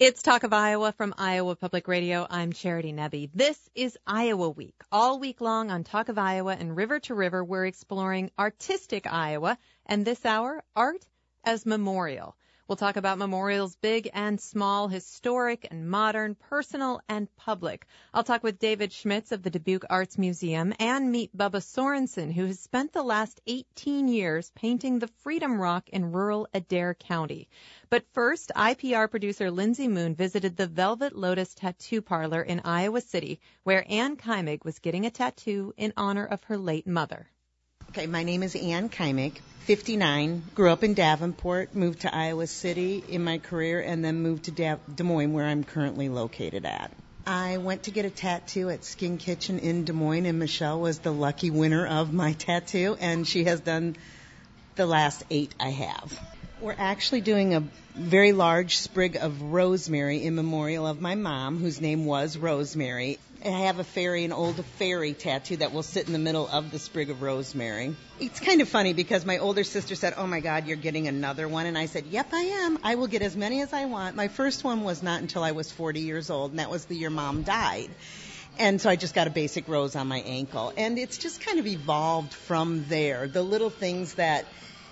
It's Talk of Iowa from Iowa Public Radio. I'm Charity Nebbe. This is Iowa Week. All week long on Talk of Iowa and River to River, we're exploring artistic Iowa, and this hour, art as memorial. We'll talk about memorials big and small, historic and modern, personal and public. I'll talk with David Schmitz of the Dubuque Arts Museum and meet Bubba Sorensen, who has spent the last 18 years painting the Freedom Rock in rural Adair County. But first, IPR producer Lindsay Moon visited the Velvet Lotus Tattoo Parlor in Iowa City, where Ann Keimig was getting a tattoo in honor of her late mother. Okay, my name is Ann Keimig, 59, grew up in Davenport, moved to Iowa City in my career, and then moved to Des Moines, where I'm currently located at. I went to get a tattoo at Skin Kitchen in Des Moines, and Michelle was the lucky winner of my tattoo, and she has done the last 8 I have. We're actually doing a very large sprig of rosemary in memorial of my mom, whose name was Rosemary. I have an old fairy tattoo that will sit in the middle of the sprig of rosemary. It's kind of funny because my older sister said, "Oh my God, you're getting another one." And I said, "Yep, I am. I will get as many as I want." My first one was not until I was 40 years old, and that was the year Mom died. And so I just got a basic rose on my ankle. And it's just kind of evolved from there. The little things that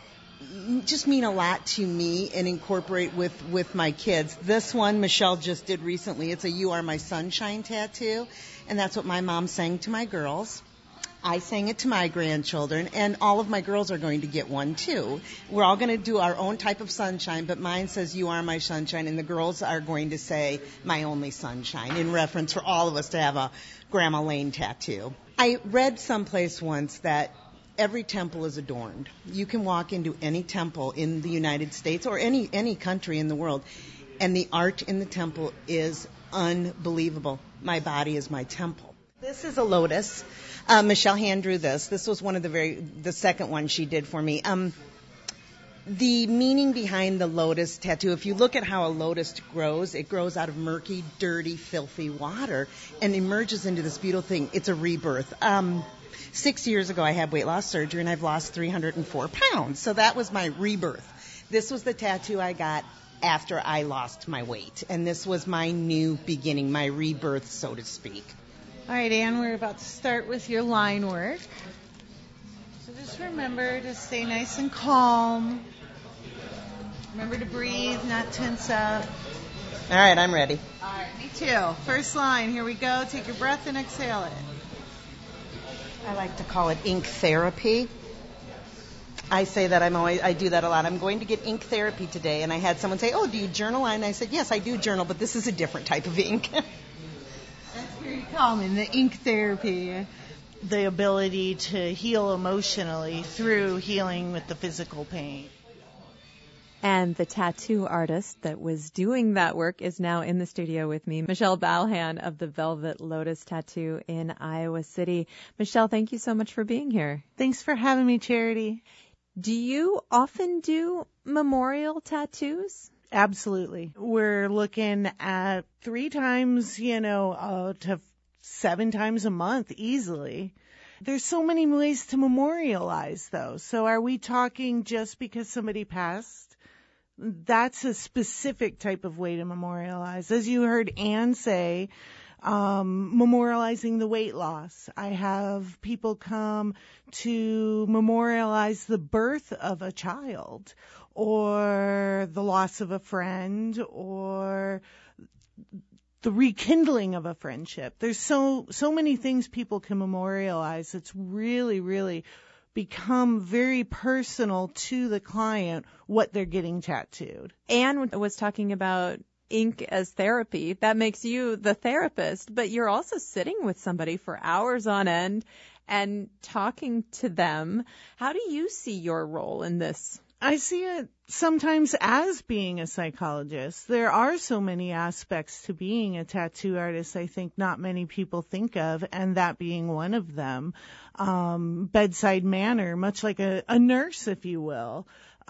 just mean a lot to me and incorporate with my kids. This one Michelle just did recently. It's a "You Are My Sunshine" tattoo, and that's what my mom sang to my girls. I sang it to my grandchildren, and all of my girls are going to get one too. We're all going to do our own type of sunshine, but mine says "You Are My Sunshine," and the girls are going to say "My Only Sunshine," in reference for all of us to have a Grandma Lane tattoo. I read someplace once that every temple is adorned. You can walk into any temple in the United States or any country in the world, and the art in the temple is unbelievable. My body is my temple. This is a lotus. Michelle hand drew this. This was one of the second one she did for me. The meaning behind the lotus tattoo, if you look at how a lotus grows, it grows out of murky, dirty, filthy water and emerges into this beautiful thing. It's a rebirth. 6 years ago, I had weight loss surgery, and I've lost 304 pounds. So that was my rebirth. This was the tattoo I got after I lost my weight. And this was my new beginning, my rebirth, so to speak. All right, Ann, we're about to start with your line work. So just remember to stay nice and calm. Remember to breathe, not tense up. All right, I'm ready. All right, me too. First line, here we go. Take your breath and exhale it. I like to call it ink therapy. I say that I do that a lot. I'm going to get ink therapy today, and I had someone say, "Oh, do you journal?" And I said, "Yes, I do journal, but this is a different type of ink." That's very common, the ink therapy, the ability to heal emotionally through healing with the physical pain. And the tattoo artist that was doing that work is now in the studio with me, Michelle Balhan of the Velvet Lotus Tattoo in Iowa City. Michelle, thank you so much for being here. Thanks for having me, Charity. Do you often do memorial tattoos? Absolutely. We're looking at 3 times, to 7 times a month easily. There's so many ways to memorialize, though. So are we talking just because somebody passed? That's a specific type of way to memorialize. As you heard Ann say, memorializing the weight loss. I have people come to memorialize the birth of a child or the loss of a friend or the rekindling of a friendship. There's so many things people can memorialize. It's really, really become very personal to the client what they're getting tattooed. Anne was talking about ink as therapy. That makes you the therapist, but you're also sitting with somebody for hours on end and talking to them. How do you see your role in this? I see it sometimes as being a psychologist. There are so many aspects to being a tattoo artist I think not many people think of, and that being one of them. Bedside manner, much like a nurse, if you will.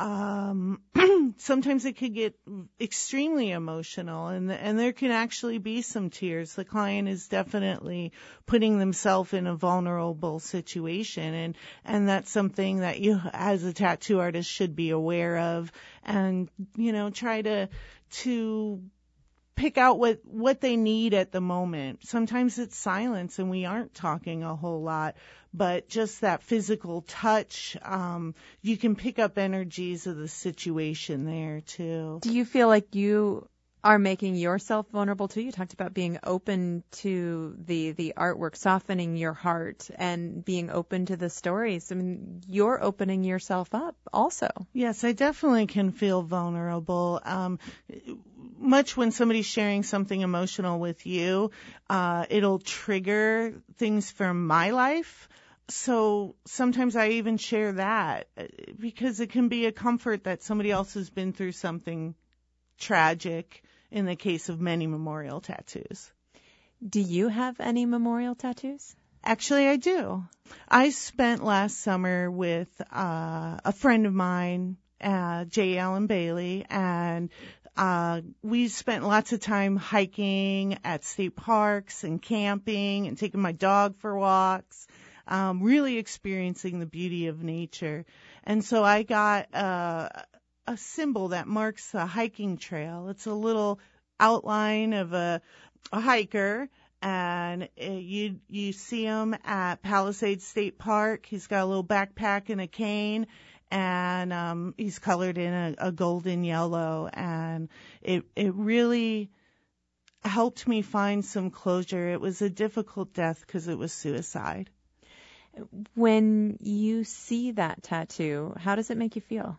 Sometimes it could get extremely emotional and there can actually be some tears. The client is definitely putting themselves in a vulnerable situation and that's something that you as a tattoo artist should be aware of and, try to pick out what they need at the moment. Sometimes it's silence and we aren't talking a whole lot, but just that physical touch, you can pick up energies of the situation there too. Do you feel like you are making yourself vulnerable too? You talked about being open to the artwork, softening your heart and being open to the stories. I mean, you're opening yourself up also. Yes, I definitely can feel vulnerable. Much when somebody's sharing something emotional with you, it'll trigger things from my life. So sometimes I even share that because it can be a comfort that somebody else has been through something tragic in the case of many memorial tattoos. Do you have any memorial tattoos? Actually, I do. I spent last summer with a friend of mine, J. Allen Bailey, and we spent lots of time hiking at state parks and camping and taking my dog for walks, really experiencing the beauty of nature. And so I got a symbol that marks a hiking trail. It's a little outline of a hiker, and you see him at Palisades State Park. He's got a little backpack and a cane, and he's colored in a golden yellow, and it really helped me find some closure. It was a difficult death because it was suicide. When you see that tattoo, how does it make you feel?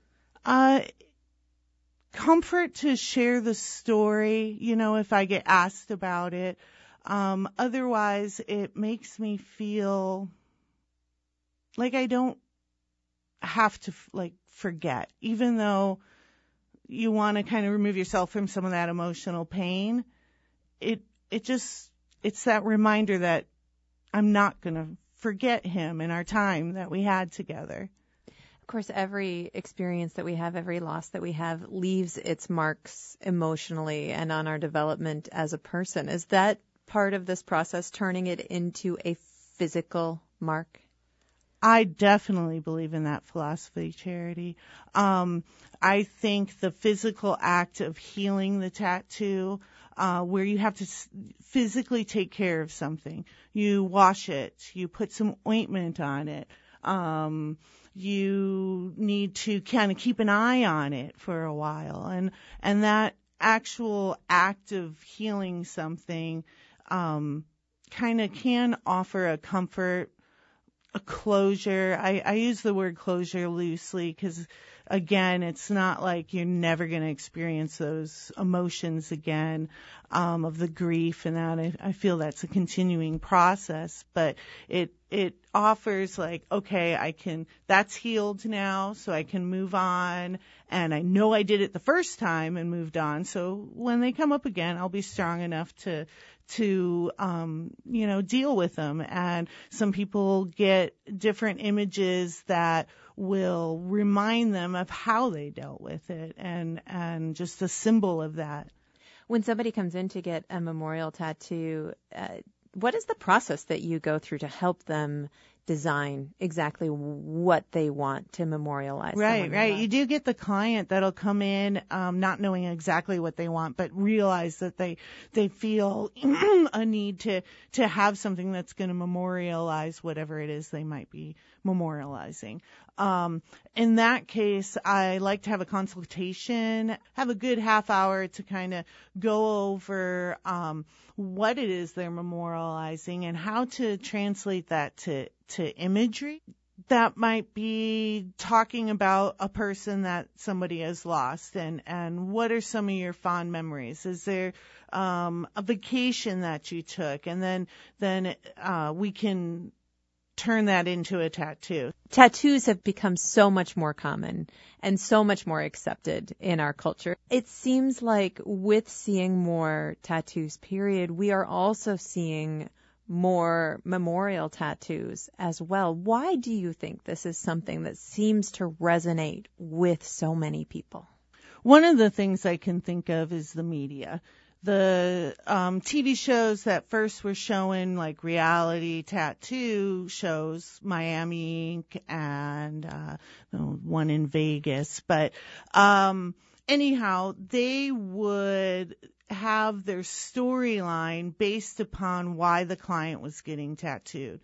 Comfort to share the story, if I get asked about it. Otherwise, it makes me feel like I don't have to forget, even though you want to kind of remove yourself from some of that emotional pain. It's that reminder that I'm not going to forget him and our time that we had together. Of course, every experience that we have, every loss that we have leaves its marks emotionally and on our development as a person. Is that part of this process, turning it into a physical mark? I definitely believe in that philosophy, Charity. I think the physical act of healing the tattoo, where you have to physically take care of something. You wash it, you put some ointment on it, you need to kind of keep an eye on it for a while. And that actual act of healing something kind of can offer a comfort, a closure. I use the word closure loosely because, again, it's not like you're never going to experience those emotions again, of the grief and that. I feel that's a continuing process, but it offers okay, that's healed now, so I can move on, and I know I did it the first time and moved on, so when they come up again, I'll be strong enough to deal with them. And some people get different images that will remind them of how they dealt with it, and just a symbol of that. When somebody comes in to get a memorial tattoo, what is the process that you go through to help them design exactly what they want to memorialize? Right. You do get the client that'll come in not knowing exactly what they want, but realize that they feel a need to have something that's going to memorialize whatever it is they might be memorializing. In that case, I like to have a consultation, have a good half hour to kind of go over what it is they're memorializing and how to translate that to imagery. That might be talking about a person that somebody has lost, and what are some of your fond memories? Is there a vacation that you took? And then we can turn that into a tattoo. Tattoos have become so much more common and so much more accepted in our culture. It seems like with seeing more tattoos, period, we are also seeing more memorial tattoos as well. Why do you think this is something that seems to resonate with so many people? One of the things I can think of is the media. The TV shows that first were showing like reality tattoo shows, Miami Ink and one in Vegas. But anyhow, they would have their storyline based upon why the client was getting tattooed.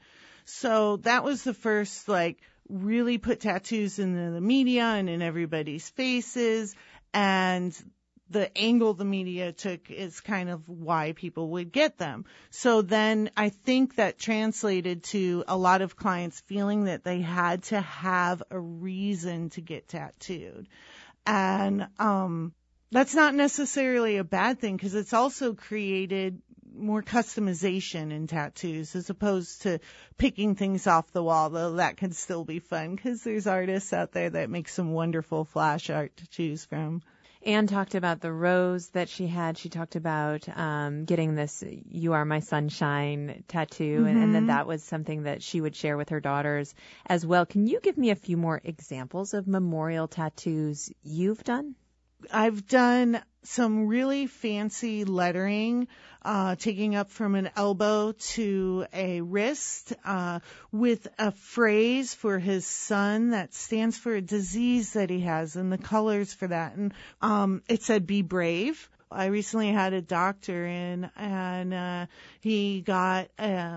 So that was the first, really put tattoos in the media and in everybody's faces, and the angle the media took is kind of why people would get them. So then I think that translated to a lot of clients feeling that they had to have a reason to get tattooed. And that's not necessarily a bad thing, because it's also created more customization in tattoos as opposed to picking things off the wall, though that can still be fun because there's artists out there that make some wonderful flash art to choose from. Anne talked about the rose that she had. She talked about getting this "You Are My Sunshine" tattoo, and then that was something that she would share with her daughters as well. Can you give me a few more examples of memorial tattoos you've done? I've done some really fancy lettering, taking up from an elbow to a wrist, with a phrase for his son that stands for a disease that he has and the colors for that. And it said, "Be brave." I recently had a doctor in, and he got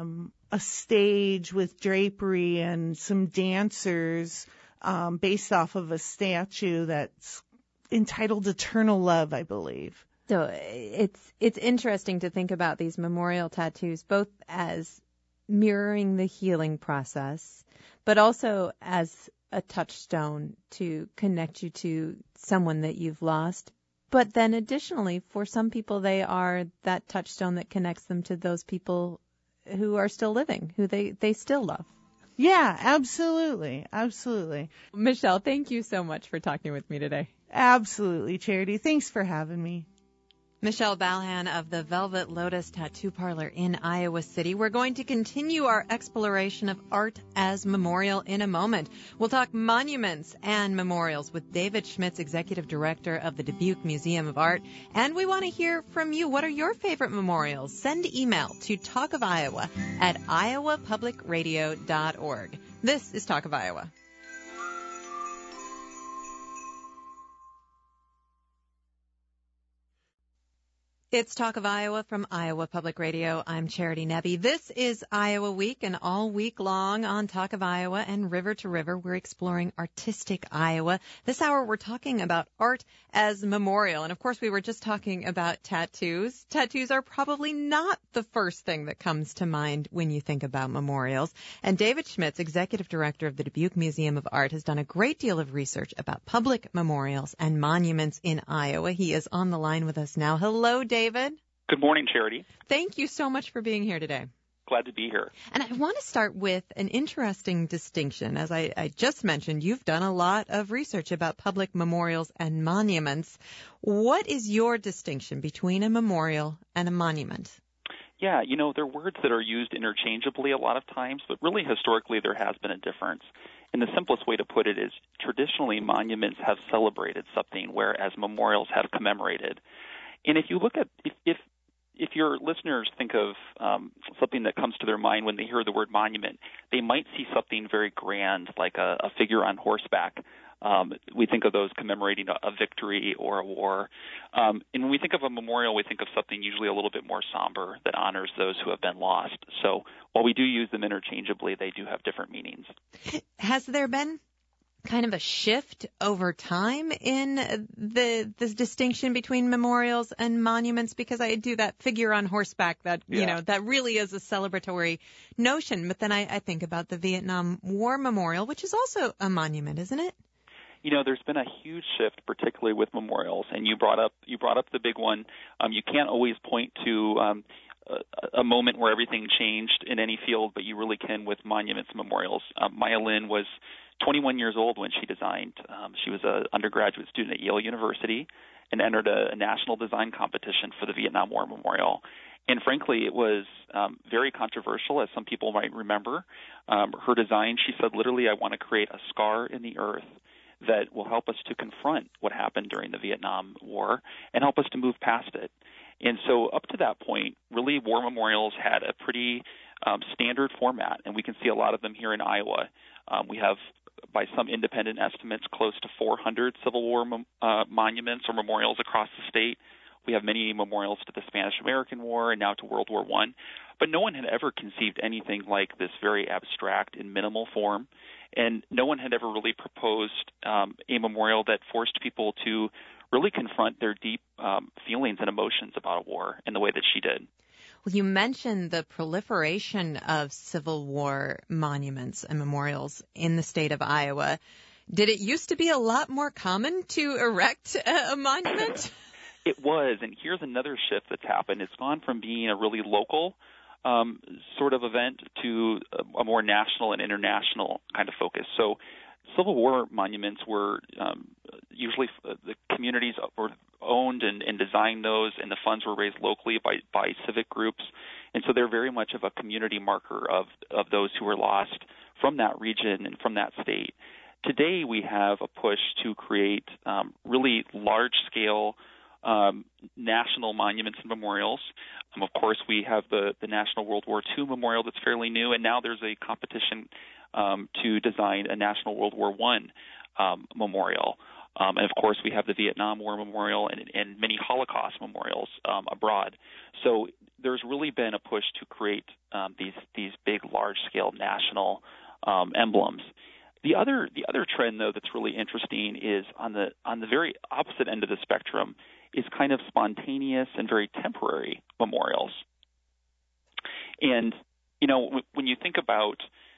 a stage with drapery and some dancers based off of a statue that's entitled Eternal Love, I believe. So it's interesting to think about these memorial tattoos both as mirroring the healing process, but also as a touchstone to connect you to someone that you've lost. But then additionally, for some people, they are that touchstone that connects them to those people who are still living, who they still love. Yeah, absolutely. Absolutely. Michelle, thank you so much for talking with me today. Absolutely, Charity. Thanks for having me. Michelle Balhan of the Velvet Lotus Tattoo Parlor in Iowa City. We're going to continue our exploration of art as memorial in a moment. We'll talk monuments and memorials with David Schmitz, Executive Director of the Dubuque Museum of Art. And we want to hear from you. What are your favorite memorials? Send email to talkofiowa@iowapublicradio.org. This is Talk of Iowa. It's Talk of Iowa from Iowa Public Radio. I'm Charity Nebbe. This is Iowa Week, and all week long on Talk of Iowa and River to River, we're exploring artistic Iowa. This hour, we're talking about art as memorial. And, of course, we were just talking about tattoos. Tattoos are probably not the first thing that comes to mind when you think about memorials. And David Schmitz, Executive Director of the Dubuque Museum of Art, has done a great deal of research about public memorials and monuments in Iowa. He is on the line with us now. Hello, David. Good morning, Charity. Thank you so much for being here today. Glad to be here. And I want to start with an interesting distinction. As I just mentioned, you've done a lot of research about public memorials and monuments. What is your distinction between a memorial and a monument? Yeah, they're words that are used interchangeably a lot of times, but really historically there has been a difference. And the simplest way to put it is traditionally monuments have celebrated something, whereas memorials have commemorated. And if you look at, if your listeners think of something that comes to their mind when they hear the word monument, they might see something very grand, like a figure on horseback. We think of those commemorating a victory or a war. And when we think of a memorial, we think of something usually a little bit more somber that honors those who have been lost. So while we do use them interchangeably, they do have different meanings. Has there been kind of a shift over time in this distinction between memorials and monuments? Because I do that figure on horseback that, that really is a celebratory notion. But then I think about the Vietnam War Memorial, which is also a monument, isn't it? There's been a huge shift, particularly with memorials, and you brought up the big one. You can't always point to a moment where everything changed in any field, but you really can with monuments and memorials. Maya Lin was 21 years old when she designed. She was an undergraduate student at Yale University and entered a national design competition for the Vietnam War Memorial. And frankly, it was very controversial, as some people might remember. Her design, she said, literally, I want to create a scar in the earth that will help us to confront what happened during the Vietnam War and help us to move past it. And so up to that point, really, war memorials had a pretty standard format, and we can see a lot of them here in Iowa. We have, by some independent estimates, close to 400 Civil War monuments or memorials across the state. We have many memorials to the Spanish-American War and now to World War I. But no one had ever conceived anything like this very abstract and minimal form. And no one had ever really proposed a memorial that forced people to really confront their deep feelings and emotions about a war in the way that she did. Well, you mentioned the proliferation of Civil War monuments and memorials in the state of Iowa. Did it used to be a lot more common to erect a monument? It was, and here's another shift that's happened. It's gone from being a really local sort of event to a more national and international kind of focus. So Civil War monuments were usually the communities were owned and designed those, and the funds were raised locally by civic groups. And so they're very much of a community marker of those who were lost from that region and from that state. Today we have a push to create really large-scale national monuments and memorials. Of course, we have the National World War II Memorial that's fairly new, and now there's a competition to design a National World War I memorial. And, of course, we have the Vietnam War Memorial and many Holocaust memorials abroad. So there's really been a push to create these big, large-scale national emblems. The other trend, though, that's really interesting is on the very opposite end of the spectrum is kind of spontaneous and very temporary memorials. And, you know, when you think about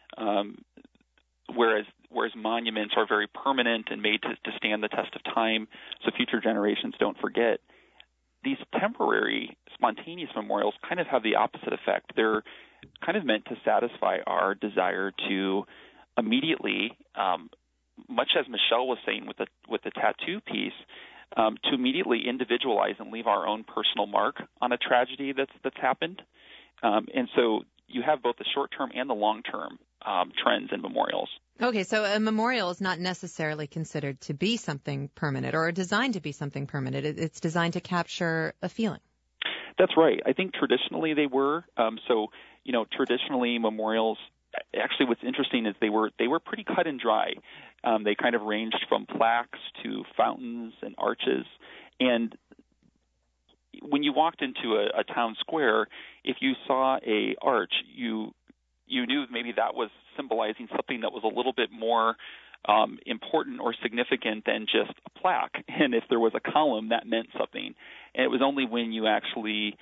whereas monuments are very permanent and made to stand the test of time so future generations don't forget, these temporary, spontaneous memorials kind of have the opposite effect. They're kind of meant to satisfy our desire to immediately, much as Michelle was saying with the tattoo piece, to immediately individualize and leave our own personal mark on a tragedy that's happened. And so you have both the short-term and the long-term trends in memorials. Okay, so a memorial is not necessarily considered to be something permanent or designed to be something permanent. It's designed to capture a feeling. That's right. I think traditionally they were. So, you know, traditionally memorials, actually what's interesting is they were pretty cut and dry. They kind of ranged from plaques to fountains and arches. And when you walked into a town square, if you saw a arch, you knew maybe that was symbolizing something that was a little bit more important or significant than just a plaque. And if there was a column, that meant something. And it was only when you actually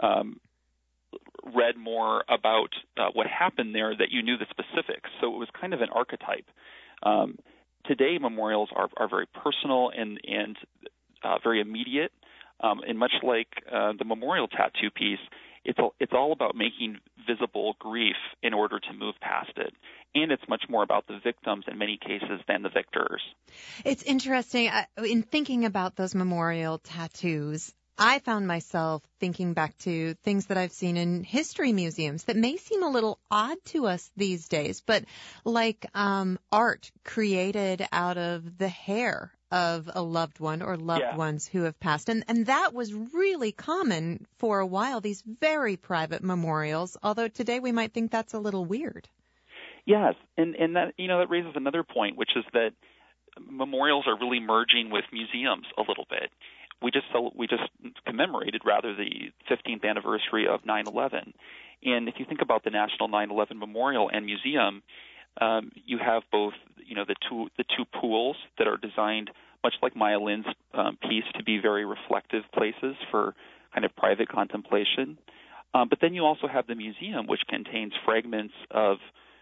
read more about what happened there that you knew the specifics. So it was kind of an archetype. Today, memorials are very personal and very immediate. And much like the memorial tattoo piece, it's all about making visible grief in order to move past it. And it's much more about the victims in many cases than the victors. It's interesting. In thinking about those memorial tattoos, I found myself thinking back to things that I've seen in history museums that may seem a little odd to us these days, but like art created out of the hair of a loved one or loved ones who have passed. And that was really common for a while, these very private memorials, although today we might think that's a little weird. Yes, and that, you know, that raises another point, which is that memorials are really merging with museums a little bit. We just commemorated, the 15th anniversary of 9/11. And if you think about the National 9/11 Memorial and Museum, you have both, you know, the two pools that are designed much like Maya Lin's piece to be very reflective places for kind of private contemplation. But then you also have the museum, which contains fragments of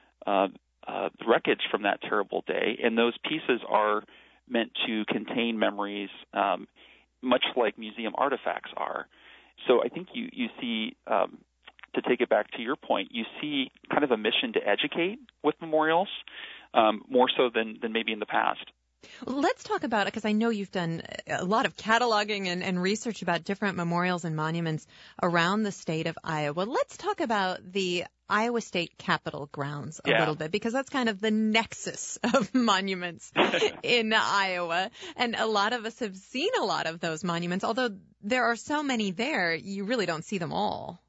wreckage from that terrible day, and those pieces are meant to contain memories, much like museum artifacts are. So I think you see, to take it back to your point, you see kind of a mission to educate with memorials, more so than maybe in the past. Let's talk about it, because I know you've done a lot of cataloging and research about different memorials and monuments around the state of Iowa. Let's talk about the Iowa State Capitol grounds a little bit, because that's kind of the nexus of monuments in Iowa. And a lot of us have seen a lot of those monuments, although there are so many there, you really don't see them all.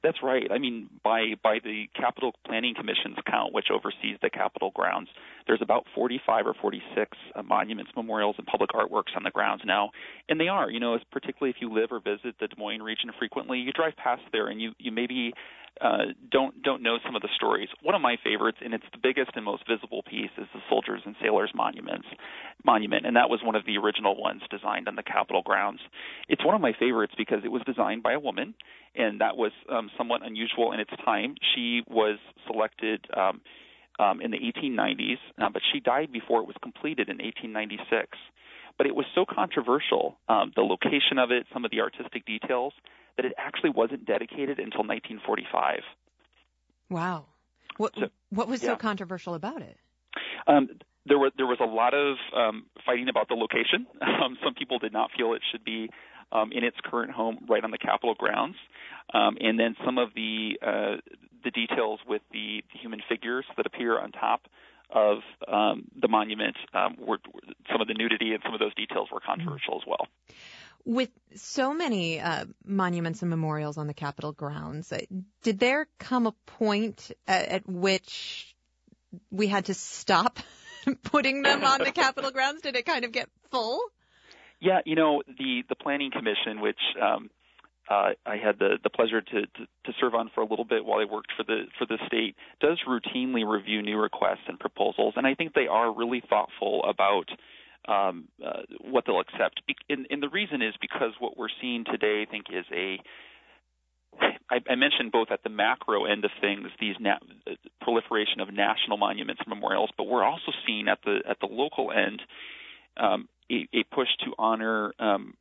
That's right. I mean, by the Capital Planning Commission's count, which oversees the Capitol grounds, there's about 45 or 46 monuments, memorials, and public artworks on the grounds now. And they are, particularly if you live or visit the Des Moines region frequently, you drive past there and you maybe don't know some of the stories. One of my favorites, and it's the biggest and most visible piece, is the Soldiers and Sailors Monument, and that was one of the original ones designed on the Capitol grounds. It's one of my favorites because it was designed by a woman, and that was somewhat unusual in its time. She was selected in the 1890s, but she died before it was completed in 1896. But it was so controversial, the location of it, some of the artistic details, that it actually wasn't dedicated until 1945. Wow. What was so controversial about it? There was a lot of fighting about the location. Some people did not feel it should be in its current home right on the Capitol grounds. And then some of the details with the human figures that appear on top of the monument, were some of the nudity and some of those details were controversial as well. With so many monuments and memorials on the Capitol grounds, did there come a point at which we had to stop putting them on the Capitol grounds? Did it kind of get full? Yeah, the Planning Commission, which I had the pleasure to serve on for a little bit while I worked for the state, does routinely review new requests and proposals, and I think they are really thoughtful about what they'll accept. And the reason is because what we're seeing today, I think, is I mentioned both at the macro end of things, these proliferation of national monuments and memorials, but we're also seeing at the local end a push to honor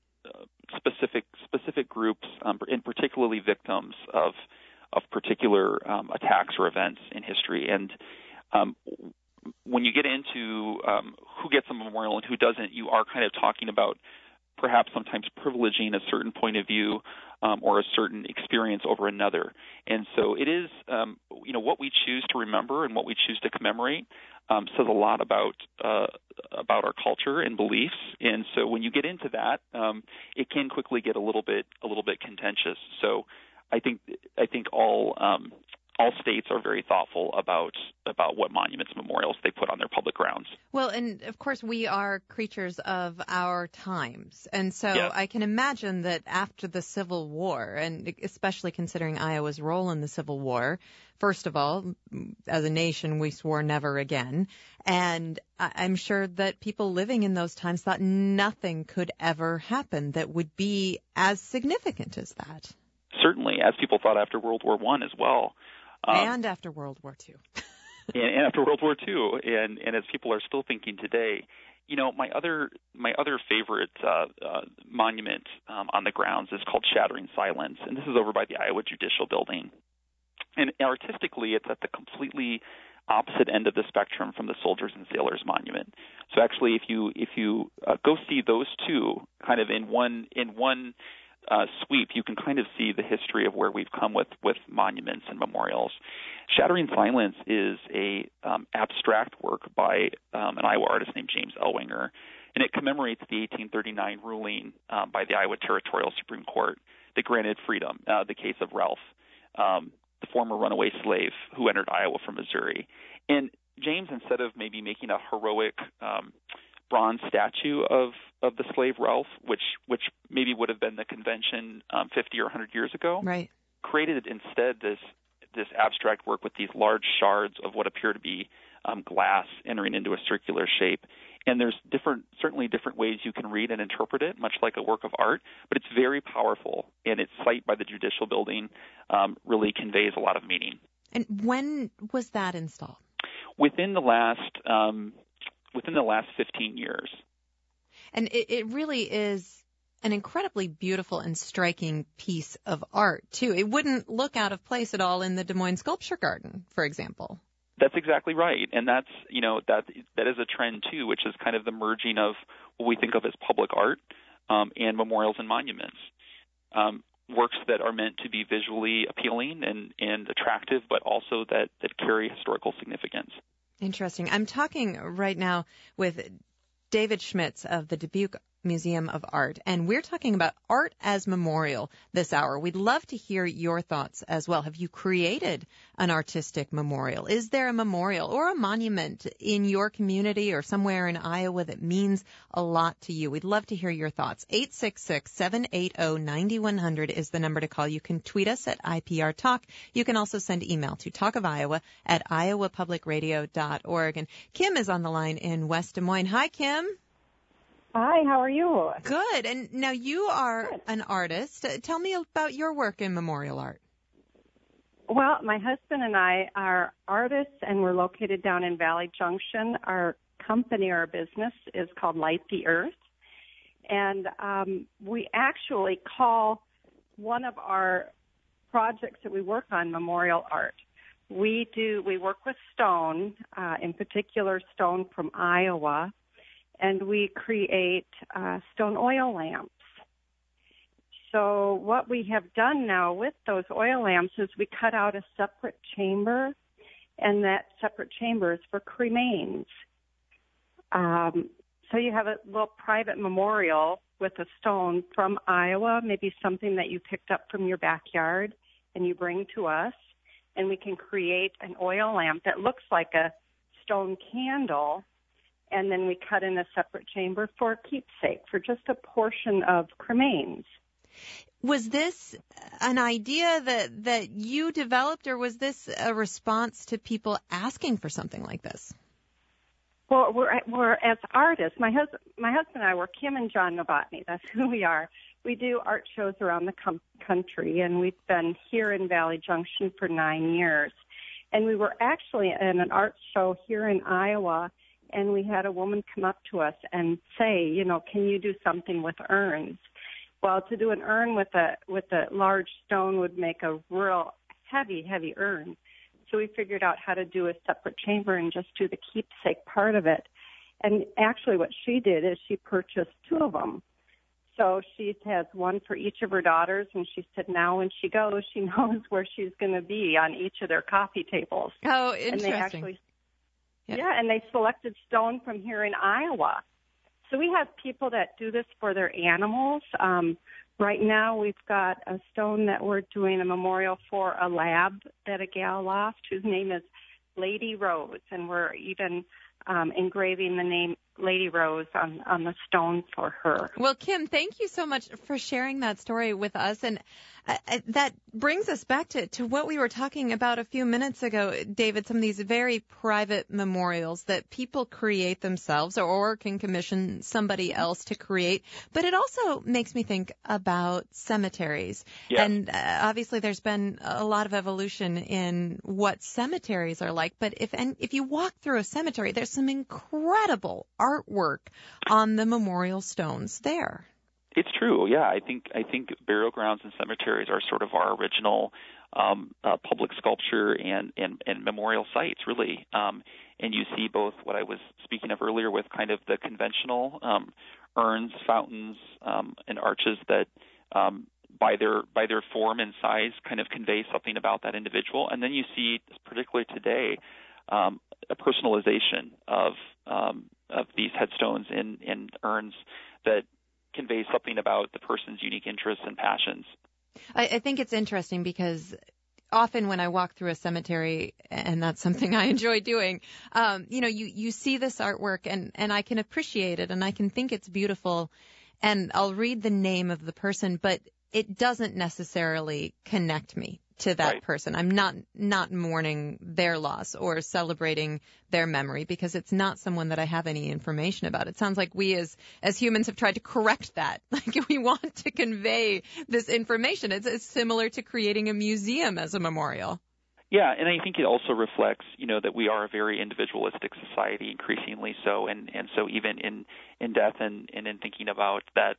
specific groups, and particularly victims of particular attacks or events in history. And when you get into who gets a memorial and who doesn't, you are kind of talking about perhaps sometimes privileging a certain point of view or a certain experience over another. And so it is, what we choose to remember and what we choose to commemorate says a lot about our culture and beliefs. And so when you get into that, it can quickly get a little bit contentious. So I think all states are very thoughtful about what monuments and memorials they put on their public grounds. Well, and of course we are creatures of our times. And so I can imagine that after the Civil War, and especially considering Iowa's role in the Civil War, first of all, as a nation, we swore never again. And I'm sure that people living in those times thought nothing could ever happen that would be as significant as that. Certainly, as people thought after World War I as well. And after World War II. and after World War II, and as people are still thinking today, my other favorite monument on the grounds is called Shattering Silence, and this is over by the Iowa Judicial Building. And artistically, it's at the completely opposite end of the spectrum from the Soldiers and Sailors Monument. So actually, if you go see those two kind of in one sweep, you can kind of see the history of where we've come with monuments and memorials. Shattering Silence is a abstract work by an Iowa artist named James Ellwanger, and it commemorates the 1839 ruling by the Iowa Territorial Supreme Court that granted freedom, the case of Ralph, the former runaway slave who entered Iowa from Missouri. And James, instead of maybe making a heroic bronze statue of the slave Ralph, which maybe would have been the convention 50 or 100 years ago, right, created instead this abstract work with these large shards of what appear to be glass entering into a circular shape. And there's certainly different ways you can read and interpret it, much like a work of art, but it's very powerful, and its site by the Judicial Building really conveys a lot of meaning. And when was that installed? Within the last 15 years. And it really is an incredibly beautiful and striking piece of art, too. It wouldn't look out of place at all in the Des Moines Sculpture Garden, for example. That's exactly right. And that's, that is a trend, too, which is kind of the merging of what we think of as public art and memorials and monuments. Works that are meant to be visually appealing and attractive, but also that carry historical significance. Interesting. I'm talking right now with David Schmitz of the Dubuque Museum of Art, and we're talking about art as memorial this hour. We'd love to hear your thoughts as well. Have you created an artistic memorial? Is there a memorial or a monument in your community or somewhere in Iowa that means a lot to you? We'd love to hear your thoughts. 866-780-9100 is the number to call. You can tweet us at IPR Talk. You can also send email to talkofiowa@iowapublicradio.org. And Kim is on the line in West Des Moines. Hi, Kim. Hi, how are you? Good. And now you are an artist. Tell me about your work in memorial art. Well, my husband and I are artists, and we're located down in Valley Junction. Our company, our business, is called Light the Earth. And we actually call one of our projects that we work on memorial art. We work with stone, in particular stone from Iowa, and we create stone oil lamps. So what we have done now with those oil lamps is we cut out a separate chamber, and that separate chamber is for cremains. So you have a little private memorial with a stone from Iowa, maybe something that you picked up from your backyard, and you bring to us, and we can create an oil lamp that looks like a stone candle, and then we cut in a separate chamber for a keepsake, for just a portion of cremains. Was this an idea that you developed, or was this a response to people asking for something like this? Well, we're as artists. My husband and I, we're Kim and John Novotny. That's who we are. We do art shows around the country, and we've been here in Valley Junction for 9 years. And we were actually in an art show here in Iowa, and we had a woman come up to us and say, can you do something with urns? Well, to do an urn with a large stone would make a real heavy urn. So we figured out how to do a separate chamber and just do the keepsake part of it. And actually what she did is she purchased 2 of them. So she has one for each of her daughters, and she said now when she goes, she knows where she's going to be on each of their coffee tables. Oh, interesting. And they actually, and they selected stone from here in Iowa. So we have people that do this for their animals. Right now we've got a stone that we're doing a memorial for a lab that a gal lost whose name is Lady Rose, and we're even engraving the name Lady Rose on the stone for her. Well, Kim, thank you so much for sharing that story with us. And that brings us back to what we were talking about a few minutes ago, David, some of these very private memorials that people create themselves or can commission somebody else to create. But it also makes me think about cemeteries. Yeah. And obviously there's been a lot of evolution in what cemeteries are like. But if you walk through a cemetery, there's some incredible artwork on the memorial stones there. It's true, yeah. I think burial grounds and cemeteries are sort of our original public sculpture and memorial sites, really. And you see both what I was speaking of earlier with kind of the conventional urns, fountains, and arches that by their form and size kind of convey something about that individual. And then you see, particularly today, a personalization of these headstones in urns that conveys something about the person's unique interests and passions. I think it's interesting because often when I walk through a cemetery, and that's something I enjoy doing, you see this artwork and I can appreciate it and I can think it's beautiful, and I'll read the name of the person, but it doesn't necessarily connect me to that right. person. I'm not mourning their loss or celebrating their memory because it's not someone that I have any information about. It sounds like we as humans have tried to correct that. Like we want to convey this information. It's similar to creating a museum as a memorial. Yeah, and I think it also reflects, that we are a very individualistic society, increasingly so, and so even in death and in thinking about that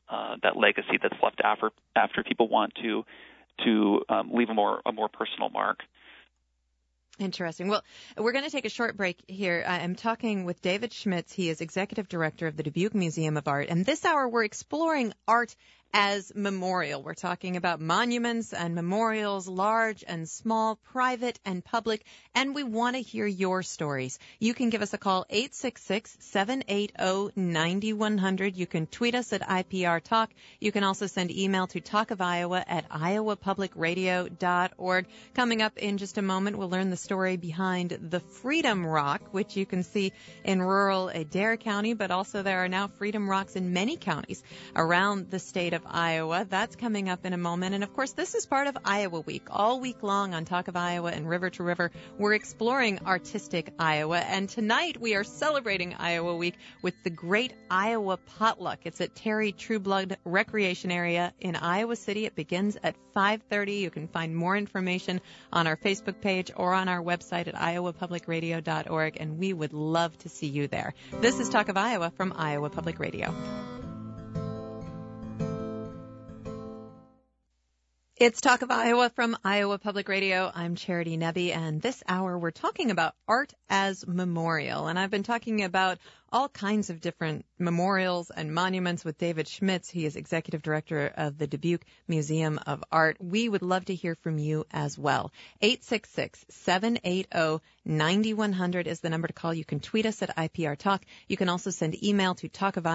legacy that's left after people want to leave a more personal mark. Interesting. Well, we're going to take a short break here. I'm talking with David Schmitz. He is Executive Director of the Dubuque Museum of Art. And this hour, we're exploring art as Memorial. We're talking about monuments and memorials, large and small, private and public, and we want to hear your stories. You can give us a call, 866-780-9100. You can tweet us at IPR Talk. You can also send email to talkofiowa@iowapublicradio.org. Coming up in just a moment, we'll learn the story behind the Freedom Rock, which you can see in rural Adair County, but also there are now Freedom Rocks in many counties around the state of Iowa. That's coming up in a moment. And of course, this is part of Iowa Week. All week long on Talk of Iowa and River to River, we're exploring artistic Iowa. And tonight we are celebrating Iowa Week with the Great Iowa Potluck. It's at Terry Trueblood Recreation Area in Iowa City. It begins at 5:30. You can find more information on our Facebook page or on our website at iowapublicradio.org, and we would love to see you there. This is Talk of Iowa from Iowa Public Radio. It's Talk of Iowa from Iowa Public Radio. I'm Charity Nebbe, and this hour we're talking about art as memorial. And I've been talking about all kinds of different memorials and monuments with David Schmitz. He is Executive Director of the Dubuque Museum of Art. We would love to hear from you as well. 866-780-9100 is the number to call. You can tweet us at IPR Talk. You can also send email to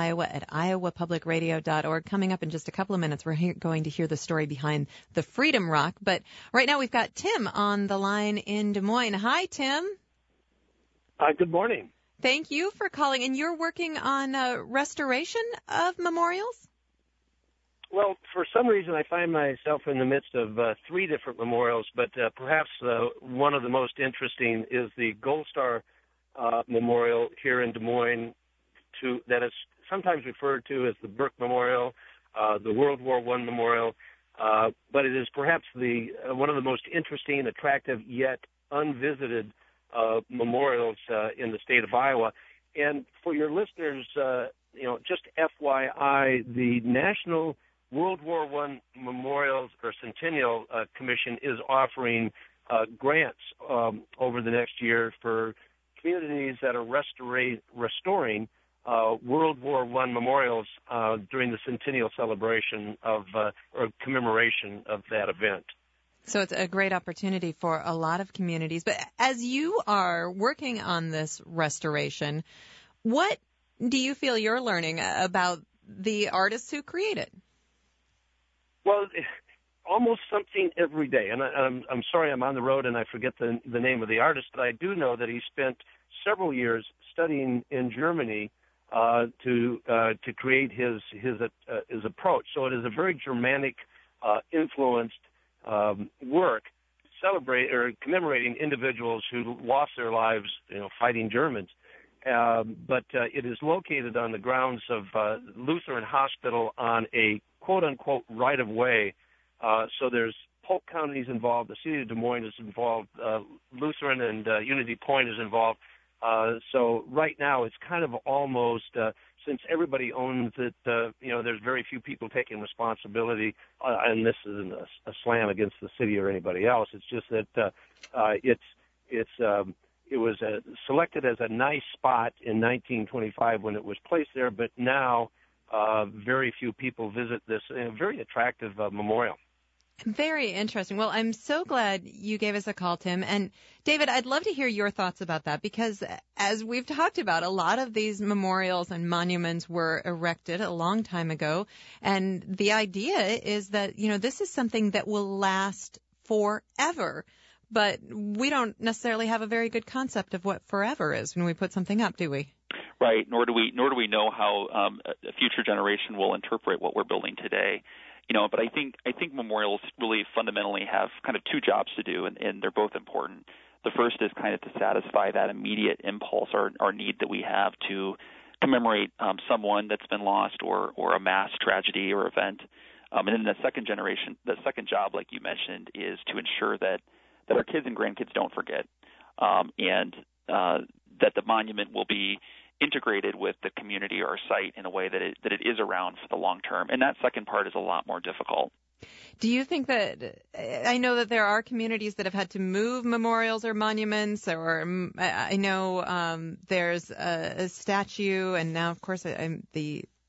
talkofiowa@iowapublicradio.org. Coming up in just a couple of minutes, we're going to hear the story behind the Freedom Rock. But right now we've got Tim on the line in Des Moines. Hi, Tim. Good morning. Thank you for calling. And you're working on restoration of memorials? Well, for some reason, I find myself in the midst of three different memorials, but perhaps one of the most interesting is the Gold Star Memorial here in Des Moines, that is sometimes referred to as the Burke Memorial, the World War I Memorial, but it is perhaps one of the most interesting, attractive, yet unvisited memorials in the state of Iowa. And for your listeners, just FYI, the National World War I Memorials or Centennial Commission is offering grants over the next year for communities that are restoring World War I memorials during the centennial celebration or commemoration of that event. So it's a great opportunity for a lot of communities. But as you are working on this restoration, what do you feel you're learning about the artists who create it? Well, almost something every day. And I'm sorry I'm on the road and I forget the name of the artist, but I do know that he spent several years studying in Germany to create his approach. So it is a very Germanic influenced work commemorating individuals who lost their lives, fighting Germans. But it is located on the grounds of Lutheran Hospital on a quote-unquote right-of-way. So there's Polk County is involved, the city of Des Moines is involved, Lutheran and Unity Point is involved. So right now it's kind of almost, since everybody owns it, there's very few people taking responsibility, and this isn't a slam against the city or anybody else. It's just that it was selected as a nice spot in 1925 when it was placed there, but now very few people visit this very attractive memorial. Very interesting. Well, I'm so glad you gave us a call, Tim. And David, I'd love to hear your thoughts about that because as we've talked about, a lot of these memorials and monuments were erected a long time ago. And the idea is that, this is something that will last forever. But we don't necessarily have a very good concept of what forever is when we put something up, do we? Right. Nor do we know how a future generation will interpret what we're building today. But I think memorials really fundamentally have kind of two jobs to do, and they're both important. The first is kind of to satisfy that immediate impulse or need that we have to commemorate someone that's been lost or a mass tragedy or event. And then the second job, like you mentioned, is to ensure that our kids and grandkids don't forget, and that the monument will be integrated with the community or site in a way that it is around for the long term. And that second part is a lot more difficult. Do you think that I know that there are communities that have had to move memorials or monuments, or I know there's a statue, and now, of course, the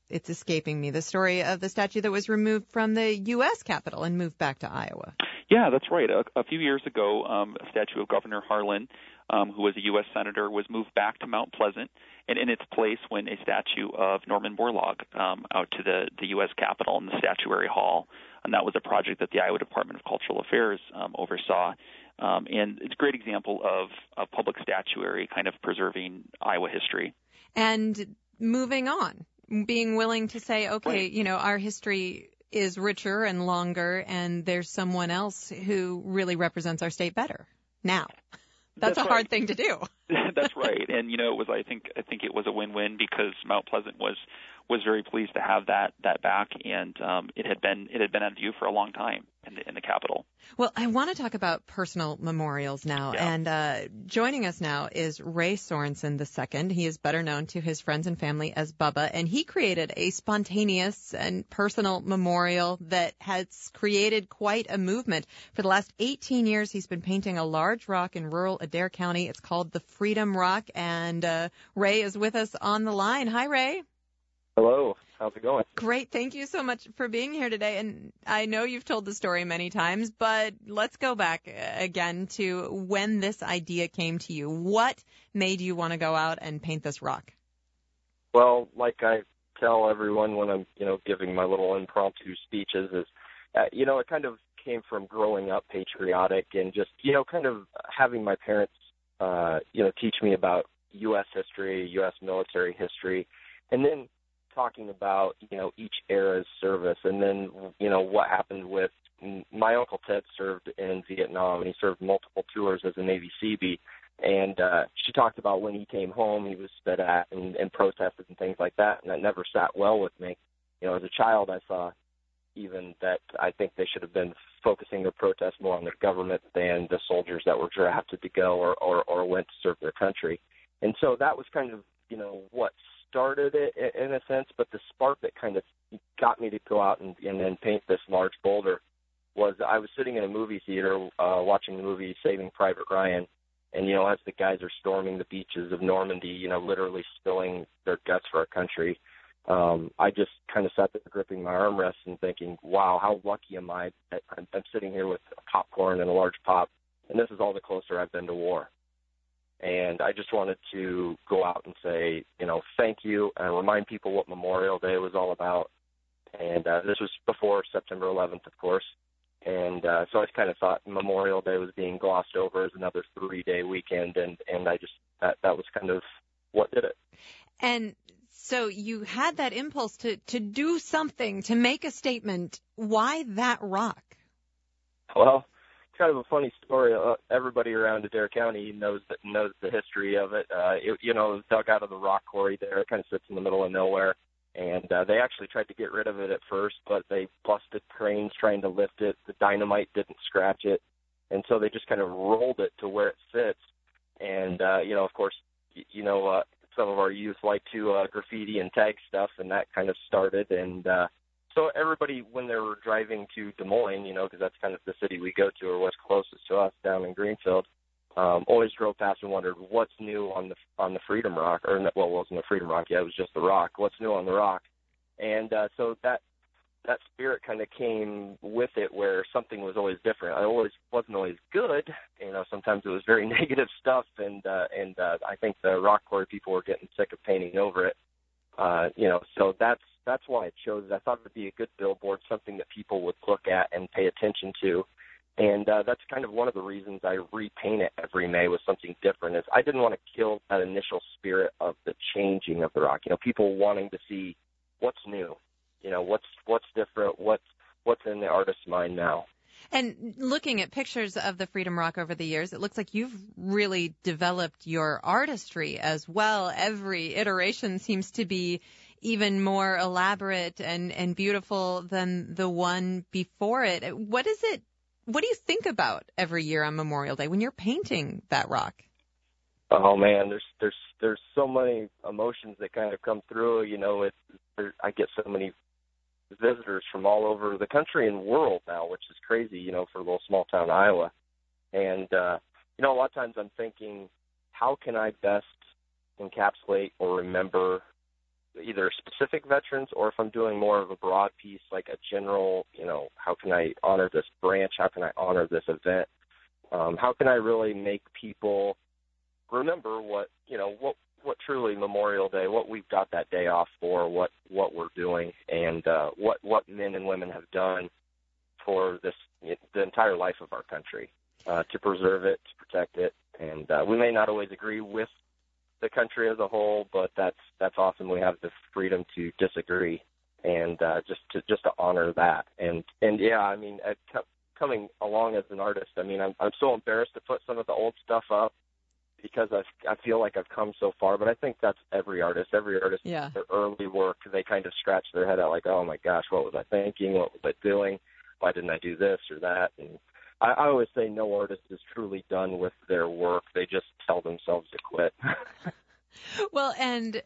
it's escaping me, the story of the statue that was removed from the U.S. Capitol and moved back to Iowa. Yeah, that's right. A few years ago, a statue of Governor Harlan, who was a U.S. Senator, was moved back to Mount Pleasant, and in its place went a statue of Norman Borlaug out to the U.S. Capitol in the Statuary Hall, and that was a project that the Iowa Department of Cultural Affairs oversaw. And it's a great example of public statuary kind of preserving Iowa history. And moving on, being willing to say, okay, right. Our history is richer and longer, and there's someone else who really represents our state better now. That's a right. hard thing to do. That's right. And it was I think it was a win-win because Mount Pleasant was very pleased to have that back, and it had been on view for a long time in the Capitol. Well, I want to talk about personal memorials now, and joining us now is Ray Sorensen II. He is better known to his friends and family as Bubba, and he created a spontaneous and personal memorial that has created quite a movement. For the last 18 years, he's been painting a large rock in rural Adair County. It's called the Freedom Rock, and Ray is with us on the line. Hi, Ray. Hello. How's it going? Great. Thank you so much for being here today. And I know you've told the story many times, but let's go back again to when this idea came to you. What made you want to go out and paint this rock? Well, like I tell everyone when I'm, giving my little impromptu speeches is, it kind of came from growing up patriotic and just, kind of having my parents, teach me about U.S. history, U.S. military history, and then talking about, each era's service. And then, what happened with my Uncle Ted served in Vietnam, and he served multiple tours as a Navy Seabee. And she talked about when he came home, he was spit at and protested and things like that. And that never sat well with me. As a child, I saw even that I think they should have been focusing their protest more on the government than the soldiers that were drafted to go or went to serve their country. And so that was kind of, what started it in a sense, but the spark that kind of got me to go out and then paint this large boulder was I was sitting in a movie theater watching the movie Saving Private Ryan, and, as the guys are storming the beaches of Normandy, literally spilling their guts for our country, I just kind of sat there gripping my armrest and thinking, wow, how lucky am I that I'm sitting here with popcorn and a large pop, and this is all the closer I've been to war. And I just wanted to go out and say, thank you, and remind people what Memorial Day was all about. And this was before September 11th, of course. And so I kind of thought Memorial Day was being glossed over as another 3-day weekend, and I just that was kind of what did it. And so you had that impulse to do something, to make a statement. Why that rock? Well, kind of a funny story. Everybody around Adair County knows the history of it. It was dug out of the rock quarry there. It kind of sits in the middle of nowhere. And they actually tried to get rid of it at first, but they busted cranes trying to lift it. The dynamite didn't scratch it. And so they just kind of rolled it to where it sits. And, of course, some of our youth like to graffiti and tag stuff, and that kind of started. And so everybody, when they were driving to Des Moines, because that's kind of the city we go to or what's closest to us down in Greenfield, always drove past and wondered what's new on the Freedom Rock, or it wasn't the Freedom Rock yet, it was just the rock. What's new on the rock? And so that spirit kind of came with it, where something was always different. Wasn't always good, sometimes it was very negative stuff, and I think the rock quarry people were getting sick of painting over it. So that's why I chose it. I thought it would be a good billboard, something that people would look at and pay attention to. And that's kind of one of the reasons I repaint it every May with something different. Is I didn't want to kill that initial spirit of the changing of the rock. People wanting to see what's new, what's different, what's in the artist's mind now. And looking at pictures of the Freedom Rock over the years, it looks like you've really developed your artistry as well. Every iteration seems to be even more elaborate and beautiful than the one before it. What do you think about every year on Memorial Day when you're painting that rock? Oh man, there's so many emotions that kind of come through. I get so many visitors from all over the country and world now, which is crazy, for a little small town Iowa. And a lot of times I'm thinking, how can I best encapsulate or remember either specific veterans, or if I'm doing more of a broad piece, like a general, how can I honor this branch? How can I honor this event? How can I really make people remember what truly Memorial Day, what we've got that day off for, what we're doing, and what men and women have done for the entire life of our country, to preserve it, to protect it. And we may not always agree with the country as a whole, but that's awesome. We have the freedom to disagree, and just to honor that. And yeah, I mean, coming along as an artist, I mean, I'm so embarrassed to put some of the old stuff up because I feel like I've come so far. But I think that's every artist. Yeah. Their early work, they kind of scratch their head out like, oh my gosh, what was I thinking? What was I doing? Why didn't I do this or that? And I always say no artist is truly done with their work. They just tell themselves to quit. Well, and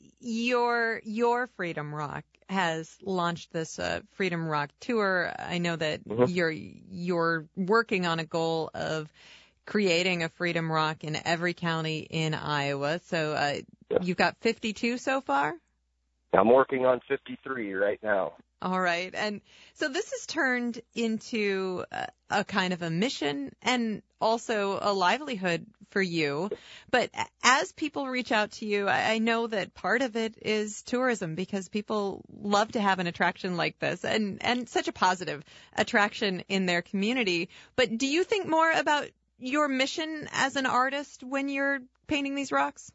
your Freedom Rock has launched this Freedom Rock tour. I know that you're working on a goal of creating a Freedom Rock in every county in Iowa. So you've got 52 so far? I'm working on 53 right now. All right. And so this has turned into a kind of a mission and also a livelihood for you. But as people reach out to you, I know that part of it is tourism, because people love to have an attraction like this and such a positive attraction in their community. But do you think more about your mission as an artist when you're painting these rocks?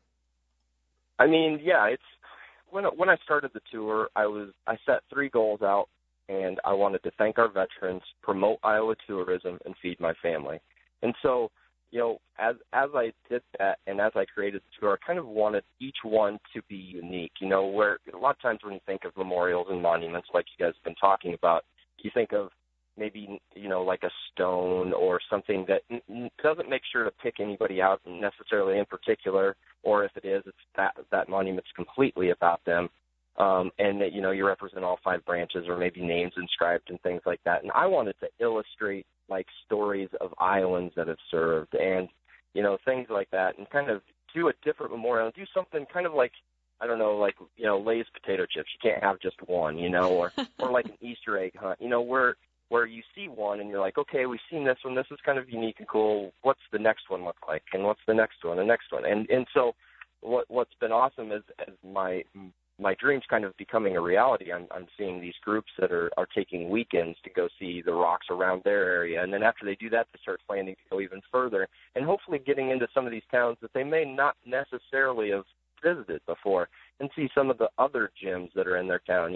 I mean, yeah, it's when I started the tour, I set 3 goals out, and I wanted to thank our veterans, promote Iowa tourism, and feed my family. And so, as I did that and as I created the tour, I kind of wanted each one to be unique. Where a lot of times when you think of memorials and monuments, like you guys have been talking about, you think of maybe, like a stone or something that doesn't make sure to pick anybody out necessarily in particular, or if it is, it's that monument's completely about them, and that, you represent all 5 branches or maybe names inscribed and things like that. And I wanted to illustrate, like, stories of Iowans that have served and, things like that, and kind of do a different memorial and do something kind of like, I don't know, like, Lay's potato chips. You can't have just one, or like an Easter egg hunt, where you see one and you're like, okay, we've seen this one. This is kind of unique and cool. What's the next one look like? And what's the next one? The next one. And so what's been awesome is as my dream's kind of becoming a reality. I'm seeing these groups that are taking weekends to go see the rocks around their area. And then after they do that, they start planning to go even further and hopefully getting into some of these towns that they may not necessarily have visited before and see some of the other gems that are in their town,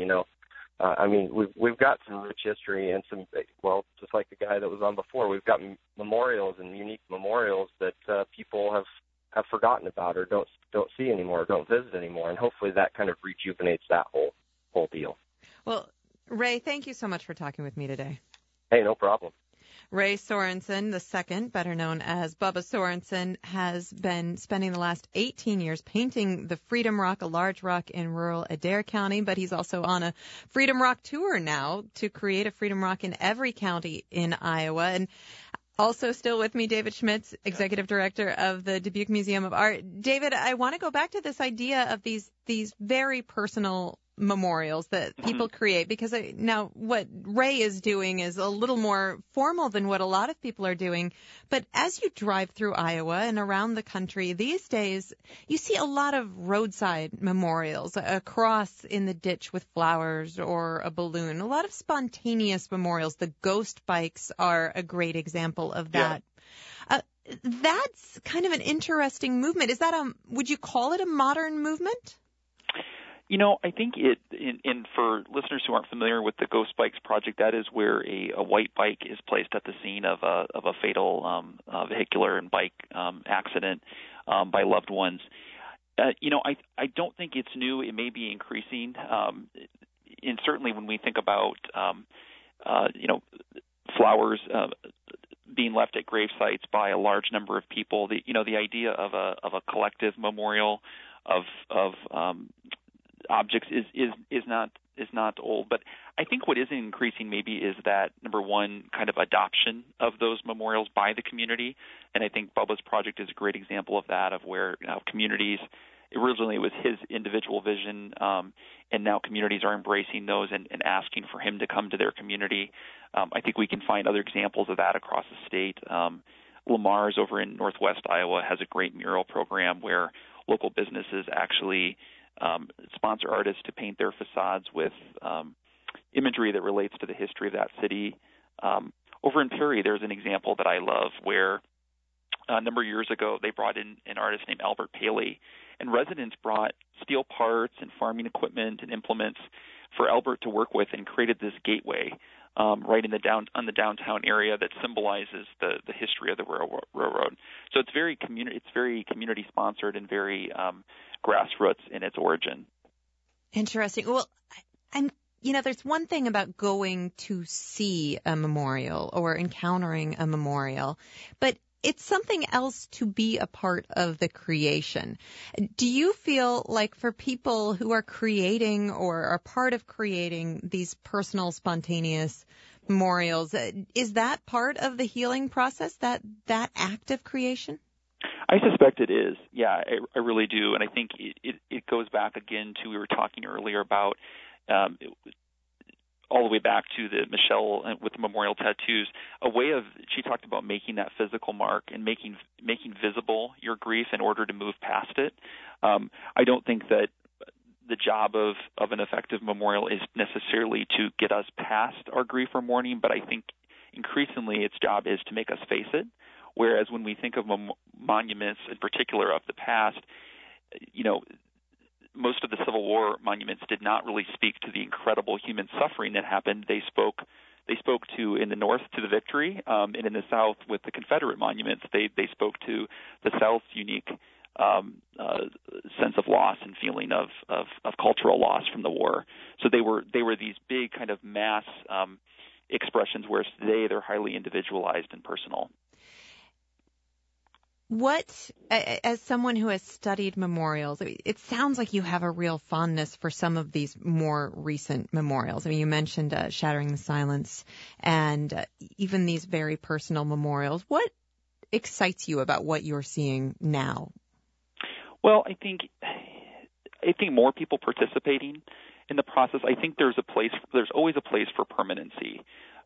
I mean, we've got some rich history and just like the guy that was on before, we've got memorials and unique memorials that people have forgotten about or don't see anymore, or don't visit anymore, and hopefully that kind of rejuvenates that whole deal. Well, Ray, thank you so much for talking with me today. Hey, no problem. Ray Sorensen II, better known as Bubba Sorensen, has been spending the last 18 years painting the Freedom Rock, a large rock in rural Adair County, but he's also on a Freedom Rock tour now to create a Freedom Rock in every county in Iowa. And also still with me, David Schmitz, Executive Director of the Dubuque Museum of Art. David, I want to go back to this idea of these very personal memorials that people create, because now what Ray is doing is a little more formal than what a lot of people are doing. But as you drive through Iowa and around the country these days, you see a lot of roadside memorials, a cross in the ditch with flowers or a balloon, a lot of spontaneous memorials. The ghost bikes are a great example of that. Yeah. That's kind of an interesting movement. Is that would you call it a modern movement? I think for listeners who aren't familiar with the Ghost Bikes project, that is where a white bike is placed at the scene of a fatal vehicular and bike accident by loved ones. I don't think it's new. It may be increasing. And certainly when we think about, flowers being left at grave sites by a large number of people, the idea of a collective memorial of objects is not old. But I think what is increasing maybe is that, number one, kind of adoption of those memorials by the community. And I think Bubba's project is a great example of that, of where communities originally it was his individual vision, and now communities are embracing those and asking for him to come to their community. I think we can find other examples of that across the state. Lamar's over in northwest Iowa has a great mural program where local businesses actually sponsor artists to paint their facades with imagery that relates to the history of that city. Over in Perry, there's an example that I love where a number of years ago they brought in an artist named Albert Paley, and residents brought steel parts and farming equipment and implements for Albert to work with and created this gateway right in the downtown area that symbolizes the history of the railroad. So it's very community sponsored and very grassroots in its origin. Interesting. Well, there's one thing about going to see a memorial or encountering a memorial, but it's something else to be a part of the creation. Do you feel like for people who are creating or are part of creating these personal, spontaneous memorials, is that part of the healing process, that act of creation? I suspect it is. Yeah, I really do. And I think it goes back again to, we were talking earlier about all the way back to the Michelle with the memorial tattoos, she talked about making that physical mark and making visible your grief in order to move past it. I don't think that the job of an effective memorial is necessarily to get us past our grief or mourning, but I think increasingly its job is to make us face it. Whereas when we think of monuments in particular of the past, most of the Civil War monuments did not really speak to the incredible human suffering that happened. They spoke to, in the North, to the victory, and in the South, with the Confederate monuments, they spoke to the South's unique sense of loss and feeling of cultural loss from the war. So they were these big kind of mass expressions, whereas today they're highly individualized and personal. What, as someone who has studied memorials, it sounds like you have a real fondness for some of these more recent memorials. I mean, you mentioned Shattering the Silence and even these very personal memorials. What excites you about what you're seeing now? Well, I think more people participating in the process. I think there's always a place for permanency.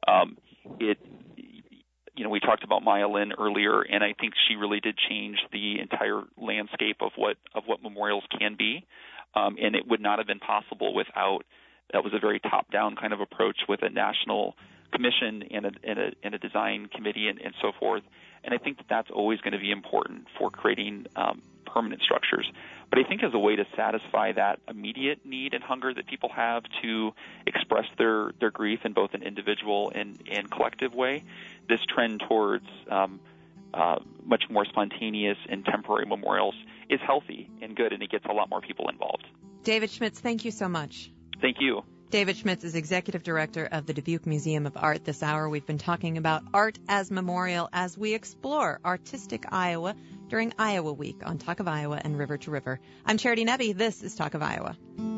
We talked about Maya Lin earlier, and I think she really did change the entire landscape of what memorials can be, and it would not have been possible without. That was a very top-down kind of approach with a national commission and a design committee and so forth. And I think that's always going to be important for creating permanent structures. But I think as a way to satisfy that immediate need and hunger that people have to express their grief in both an individual and collective way, this trend towards much more spontaneous and temporary memorials is healthy and good, and it gets a lot more people involved. David Schmitz, thank you so much. Thank you. David Schmitz is Executive Director of the Dubuque Museum of Art. This hour we've been talking about art as memorial as we explore artistic Iowa during Iowa Week on Talk of Iowa and River to River. I'm Charity Nebbe. This is Talk of Iowa.